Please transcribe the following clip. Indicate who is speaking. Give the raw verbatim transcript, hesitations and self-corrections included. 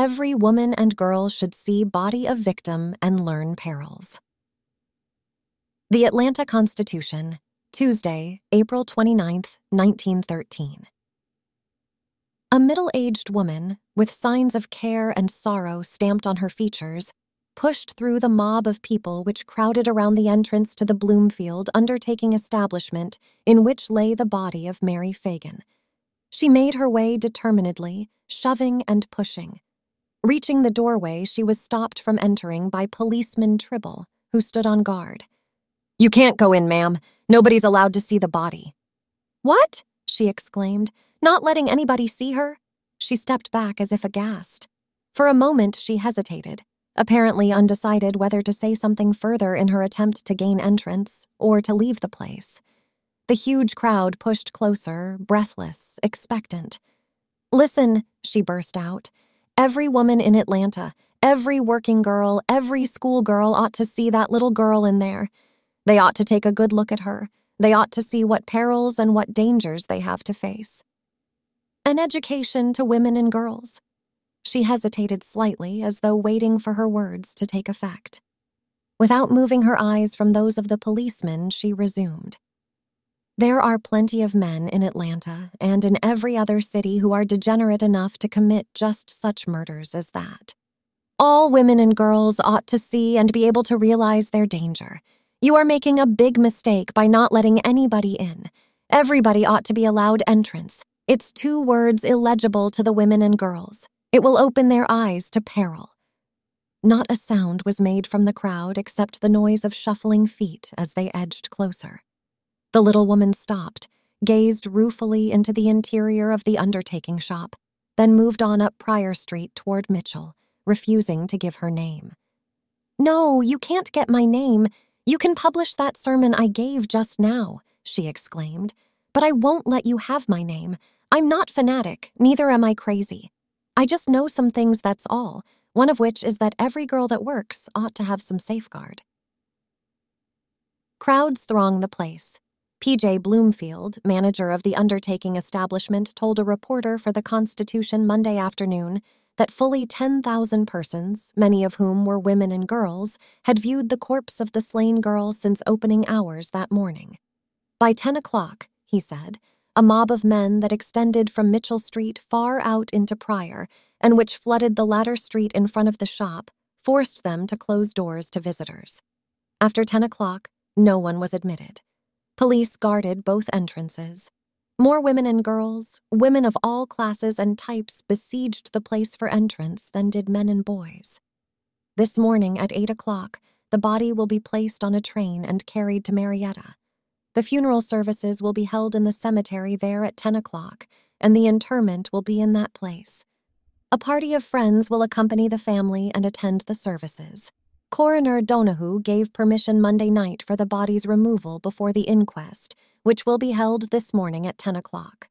Speaker 1: Every woman and girl should see body of victim and learn perils. The Atlanta Constitution, Tuesday, April twenty-ninth, nineteen thirteen. A middle-aged woman, with signs of care and sorrow stamped on her features, pushed through the mob of people which crowded around the entrance to the Bloomfield undertaking establishment in which lay the body of Mary Fagan. She made her way determinedly, shoving and pushing. Reaching the doorway, she was stopped from entering by Policeman Tribble, who stood on guard. "You can't go in, ma'am. Nobody's allowed to see the body." "What?" she exclaimed, not letting anybody see her. She stepped back as if aghast. For a moment she hesitated, apparently undecided whether to say something further in her attempt to gain entrance or to leave the place. The huge crowd pushed closer, breathless, expectant. "Listen," she burst out. "Every woman in Atlanta, every working girl, every schoolgirl ought to see that little girl in there. They ought to take a good look at her. They ought to see what perils and what dangers they have to face. An education to women and girls." She hesitated slightly, as though waiting for her words to take effect. Without moving her eyes from those of the policeman, she resumed. "There are plenty of men in Atlanta and in every other city who are degenerate enough to commit just such murders as that. All women and girls ought to see and be able to realize their danger. You are making a big mistake by not letting anybody in. Everybody ought to be allowed entrance. It's two words illegible to the women and girls. It will open their eyes to peril." Not a sound was made from the crowd except the noise of shuffling feet as they edged closer. The little woman stopped, gazed ruefully into the interior of the undertaking shop, then moved on up Pryor Street toward Mitchell, refusing to give her name. "No, you can't get my name. You can publish that sermon I gave just now," she exclaimed. "But I won't let you have my name. I'm not fanatic, neither am I crazy. I just know some things, that's all, one of which is that every girl that works ought to have some safeguard." Crowds thronged the place. P J Bloomfield, manager of the undertaking establishment, told a reporter for the Constitution Monday afternoon that fully ten thousand persons, many of whom were women and girls, had viewed the corpse of the slain girl since opening hours that morning. By ten o'clock, he said, a mob of men that extended from Mitchell Street far out into Pryor, and which flooded the latter street in front of the shop, forced them to close doors to visitors. After ten o'clock, no one was admitted. Police guarded both entrances. More women and girls, women of all classes and types, besieged the place for entrance than did men and boys. This morning at eight o'clock, the body will be placed on a train and carried to Marietta. The funeral services will be held in the cemetery there at ten o'clock, and the interment will be in that place. A party of friends will accompany the family and attend the services. Coroner Donahue gave permission Monday night for the body's removal before the inquest, which will be held this morning at ten o'clock.